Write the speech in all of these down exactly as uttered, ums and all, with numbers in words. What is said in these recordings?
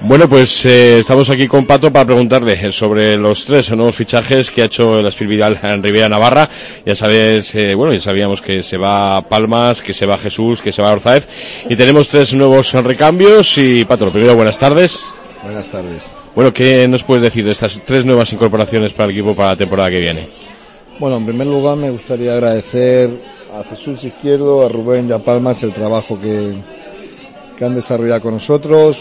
Bueno, pues eh, estamos aquí con Pato para preguntarle sobre los tres nuevos fichajes que ha hecho el Aspil Vidal en Riviera Navarra. Ya sabes, eh, bueno, ya sabíamos que se va Palmas, que se va Jesús, que se va Orzáez, y tenemos tres nuevos recambios. Y Pato, lo primero, buenas tardes. Buenas tardes. Bueno, ¿qué nos puedes decir de estas tres nuevas incorporaciones para el equipo para la temporada que viene? Bueno, en primer lugar me gustaría agradecer a Jesús Izquierdo, a Rubén y a Palmas el trabajo que, que han desarrollado con nosotros.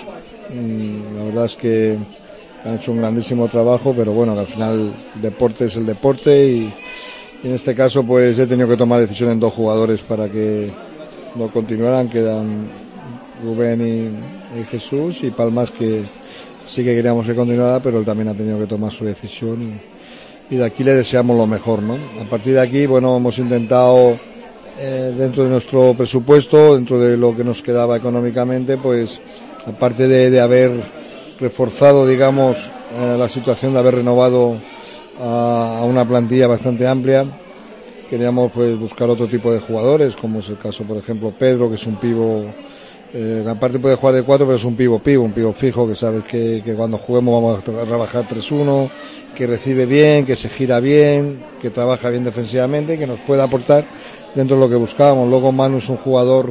La verdad es que han hecho un grandísimo trabajo, pero bueno, que al final el deporte es el deporte y, y en este caso pues he tenido que tomar decisión en dos jugadores para que no continuaran, quedan Rubén y, y Jesús, y Palmas, que sí que queríamos que continuara, pero él también ha tenido que tomar su decisión y, y de aquí le deseamos lo mejor, ¿no? A partir de aquí, bueno, hemos intentado eh, dentro de nuestro presupuesto, dentro de lo que nos quedaba económicamente, pues aparte de, de haber reforzado, digamos, eh, la situación de haber renovado a, a una plantilla bastante amplia, queríamos pues buscar otro tipo de jugadores, como es el caso, por ejemplo, Pedro, que es un pivo, eh, aparte puede jugar de cuatro, pero es un pivo pivo, un pivo fijo, que sabes que, que cuando juguemos vamos a trabajar tres uno, que recibe bien, que se gira bien, que trabaja bien defensivamente, que nos puede aportar dentro de lo que buscábamos. Luego Manu es un jugador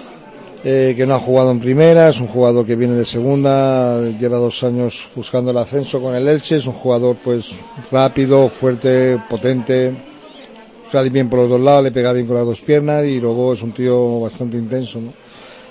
Eh, que no ha jugado en primera, es un jugador que viene de segunda, lleva dos años buscando el ascenso con el Elche, es un jugador pues rápido, fuerte, potente, sale bien por los dos lados, le pega bien con las dos piernas y luego es un tío bastante intenso, ¿no?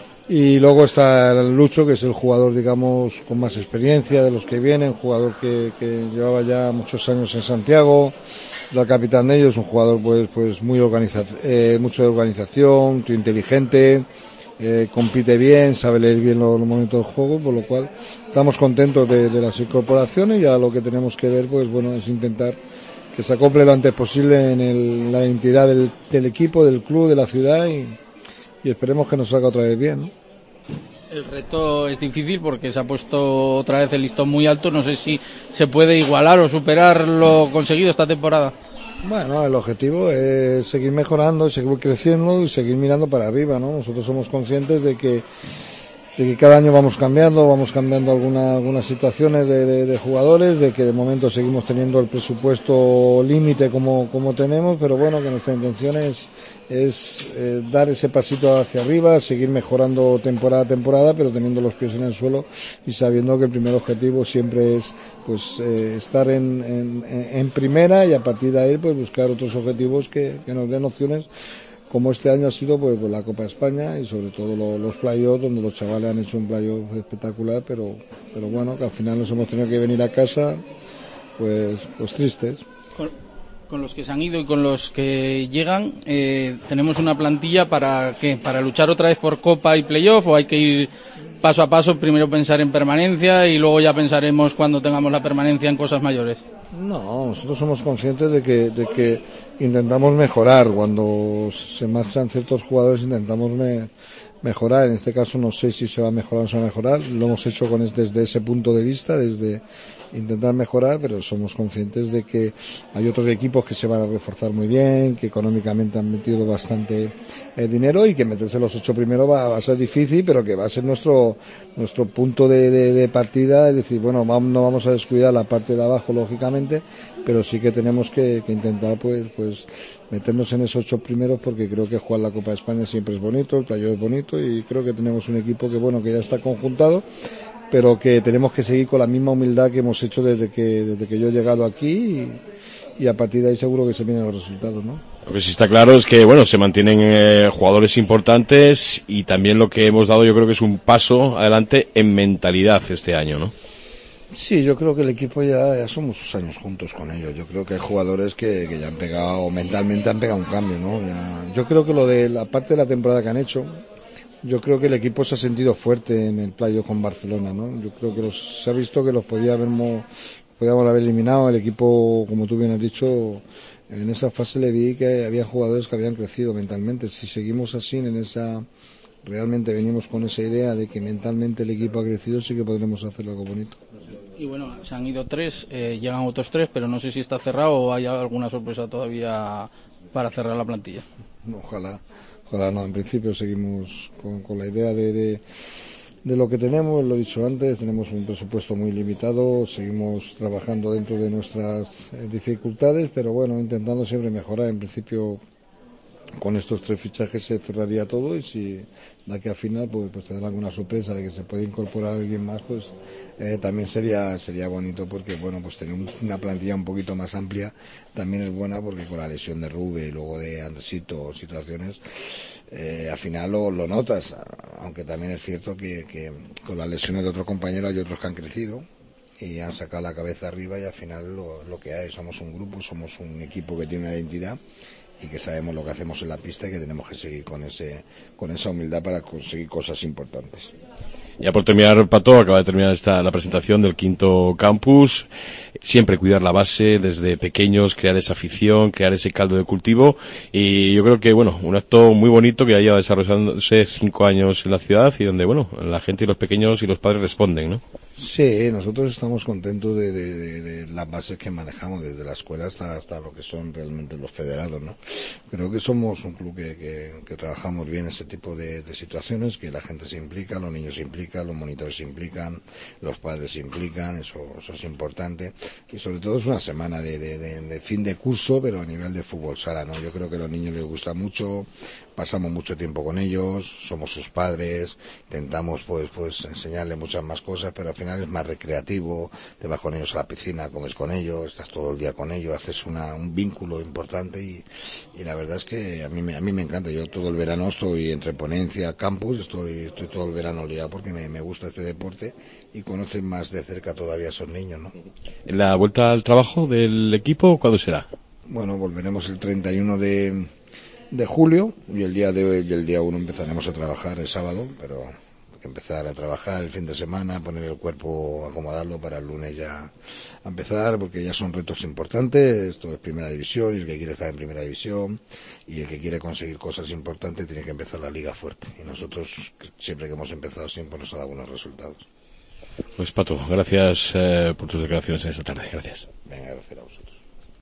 Y luego está el Lucho, que es el jugador, digamos, con más experiencia de los que vienen, jugador que, que llevaba ya muchos años en Santiago, el capitán de ellos, un jugador pues pues muy organiza eh, mucho de organización, tío inteligente. Eh, compite bien, sabe leer bien los, los momentos del juego, por lo cual estamos contentos de, de las incorporaciones, y ahora lo que tenemos que ver pues bueno es intentar que se acople lo antes posible en el, la identidad del, del equipo, del club, de la ciudad, y, y esperemos que nos salga otra vez bien, ¿no? El reto es difícil porque se ha puesto otra vez el listón muy alto, no sé si se puede igualar o superar lo conseguido esta temporada. Bueno, el objetivo es seguir mejorando, seguir creciendo y seguir mirando para arriba, ¿no? Nosotros somos conscientes de que, de que cada año vamos cambiando, vamos cambiando alguna, algunas situaciones de, de, de jugadores, de que de momento seguimos teniendo el presupuesto límite como, como tenemos, pero bueno, que nuestra intención es, es eh, dar ese pasito hacia arriba, seguir mejorando temporada a temporada, pero teniendo los pies en el suelo y sabiendo que el primer objetivo siempre es pues eh, estar en, en, en primera, y a partir de ahí pues buscar otros objetivos que, que nos den opciones, como este año ha sido pues, pues la Copa de España y sobre todo lo, los playoffs, donde los chavales han hecho un playoff espectacular, pero pero bueno, que al final nos hemos tenido que venir a casa pues pues tristes. Con, con los que se han ido y con los que llegan, eh, ¿tenemos una plantilla para qué? ¿Para luchar otra vez por Copa y playoff, o hay que ir paso a paso, primero pensar en permanencia y luego ya pensaremos cuando tengamos la permanencia en cosas mayores? No, nosotros somos conscientes de que, de que intentamos mejorar. Cuando se marchan ciertos jugadores intentamos me, mejorar. En este caso no sé si se va a mejorar o no se va a mejorar. Lo hemos hecho con es, desde ese punto de vista, desde intentar mejorar, pero somos conscientes de que hay otros equipos que se van a reforzar muy bien, que económicamente han metido bastante eh, dinero, y que meterse los ocho primeros va, va a ser difícil, pero que va a ser nuestro nuestro punto de, de, de partida. Es decir, bueno, vamos, no vamos a descuidar la parte de abajo, lógicamente, pero sí que tenemos que, que intentar pues pues meternos en esos ocho primeros, porque creo que jugar la Copa de España siempre es bonito, el playoff es bonito, y creo que tenemos un equipo que bueno que ya está conjuntado, pero que tenemos que seguir con la misma humildad que hemos hecho desde que desde que yo he llegado aquí, y, y a partir de ahí seguro que se vienen los resultados, ¿no? Lo que sí está claro es que bueno se mantienen eh, jugadores importantes, y también lo que hemos dado yo creo que es un paso adelante en mentalidad este año, ¿no? Sí, yo creo que el equipo ya, ya son muchos años juntos con ellos. Yo creo que hay jugadores que, que ya han pegado, mentalmente han pegado un cambio, ¿no? Ya, yo creo que lo de la parte de la temporada que han hecho, yo creo que el equipo se ha sentido fuerte en el playoff con Barcelona, ¿no? Yo creo que los, se ha visto que los podía habermos, podíamos haber eliminado. El equipo, como tú bien has dicho, en esa fase le vi que había jugadores que habían crecido mentalmente. Si seguimos así en esa, realmente venimos con esa idea de que mentalmente el equipo ha crecido, sí que podremos hacer algo bonito. Y bueno, se han ido tres, eh, llegan otros tres, pero no sé si está cerrado o hay alguna sorpresa todavía para cerrar la plantilla. Ojalá, ojalá no. En principio seguimos con, con la idea de, de de lo que tenemos, lo he dicho antes, tenemos un presupuesto muy limitado, seguimos trabajando dentro de nuestras eh, dificultades, pero bueno, intentando siempre mejorar. En principio, con estos tres fichajes se cerraría todo, y si de aquí a final pues, pues te dan alguna sorpresa de que se puede incorporar alguien más, pues eh, también sería sería bonito, porque bueno, pues tener una plantilla un poquito más amplia también es buena, porque con la lesión de Rube y luego de Andresito, situaciones, eh, al final lo, lo notas, aunque también es cierto que, que con las lesiones de otros compañeros hay otros que han crecido y han sacado la cabeza arriba, y al final lo, lo que hay, somos un grupo, somos un equipo que tiene una identidad y que sabemos lo que hacemos en la pista, y que tenemos que seguir con ese con esa humildad para conseguir cosas importantes. Ya por terminar, Pato, acaba de terminar esta la presentación del quinto campus. Siempre cuidar la base desde pequeños, crear esa afición, crear ese caldo de cultivo, y yo creo que, bueno, un acto muy bonito que ya lleva desarrollándose cinco años en la ciudad, y donde, bueno, la gente y los pequeños y los padres responden, ¿no? Sí, nosotros estamos contentos de, de, de, de las bases que manejamos, desde la escuela hasta, hasta lo que son realmente los federados, ¿no? Creo que somos un club que, que, que trabajamos bien ese tipo de, de situaciones, que la gente se implica, los niños se implican, los monitores se implican, los padres se implican, eso, eso es importante, y sobre todo es una semana de, de, de, de fin de curso, pero a nivel de fútbol sala, ¿no? Yo creo que a los niños les gusta mucho, pasamos mucho tiempo con ellos, somos sus padres, intentamos pues pues enseñarles muchas más cosas, pero al final es más recreativo, te vas con ellos a la piscina, comes con ellos, estás todo el día con ellos, haces una, un vínculo importante, y, y la verdad es que a mí, me, a mí me encanta. Yo todo el verano estoy entre ponencia, campus, estoy, estoy todo el verano liado, porque me, me gusta este deporte y conocen más de cerca todavía a esos niños, ¿no? ¿La vuelta al trabajo del equipo cuándo será? Bueno, volveremos el treinta y uno de... de julio, y el día de hoy y el día uno empezaremos a trabajar el sábado, pero hay que empezar a trabajar el fin de semana, poner el cuerpo, acomodarlo para el lunes ya a empezar, porque ya son retos importantes. Esto es primera división, y el que quiere estar en primera división y el que quiere conseguir cosas importantes tiene que empezar la liga fuerte, y nosotros siempre que hemos empezado siempre nos ha dado buenos resultados. Pues Pato, gracias eh, por tus declaraciones en esta tarde. Gracias. Venga, gracias a vosotros.